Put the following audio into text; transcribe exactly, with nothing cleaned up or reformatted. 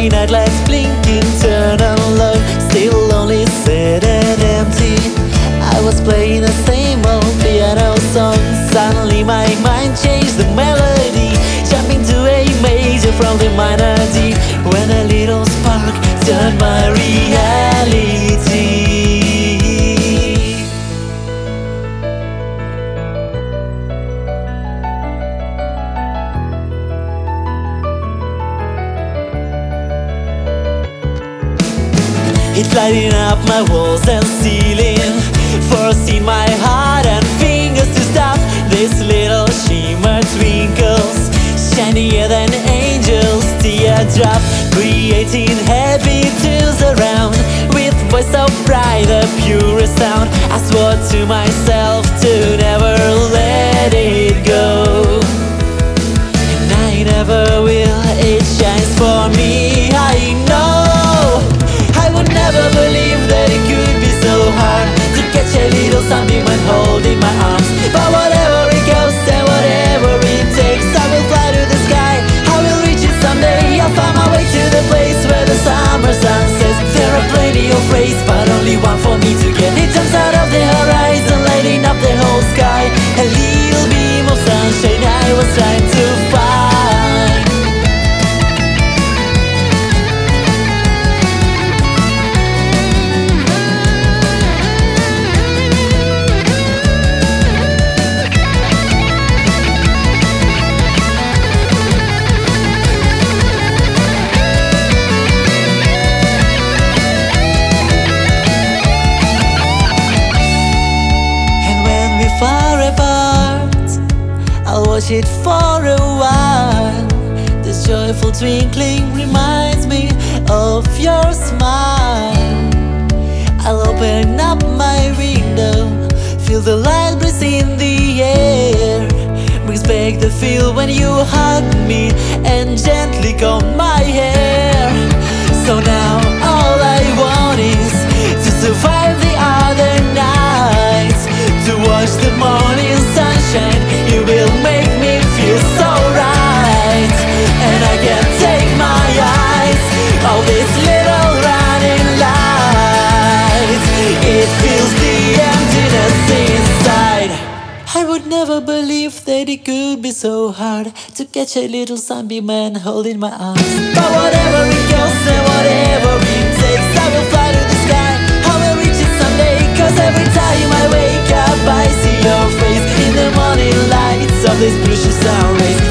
My nightlights blinking, turn on low, still lonely, sad and empty. I was playing the same old piano song. Suddenly my mind changed the melody, jumping to A major from the minor D, when a little spark turned my reality. It's lighting up my walls and ceiling, forcing my heart and fingers to stop. This little shimmer twinkles, shinier than angels' teardrop, creating happy tunes around, with voice so bright, the purest sound. I swore to myself to never let it go, and I never will. It shines for me, I know. I would never believe that it could be so hard to catch a little sunbeam and hold in my arms. But whatever it goes and whatever it takes, I will fly to the sky, I will reach it someday. I'll find my way to the place where the summer sun sets. There are plenty of ways, but only one for me to get. It jumps out of the horizon, lighting up the whole sky. A little beam of sunshine I was trying to find. Far apart, I'll watch it for a while. This joyful twinkling reminds me of your smile. I'll open up my window, feel the light breeze in the air, brings back the feel when you hug me and gently comb my hair. So now all I want is to survive the other nights, to watch the morning sunshine. You will make me feel so right, and I can't take my eyes off this little running light. It fills the emptiness inside. I would never believe that it could be so hard to catch a little sunbeam and hold in my arms. But whatever it goes and whatever it takes, I will fly to the sky, I will reach it someday. Cause every time I wake up I see your face in the morning lights of this precious sun rays.